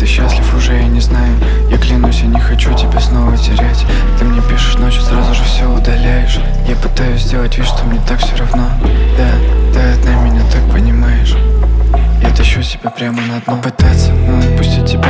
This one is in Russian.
ты счастлив уже, я не знаю. Я клянусь, я не хочу тебя снова терять. Ты мне пишешь ночью, сразу же все удаляешь. Я пытаюсь сделать вид, что мне так все равно. Да, ты одна меня так понимаешь. Я тащу себя прямо на дно. Попытаться, но отпустить тебя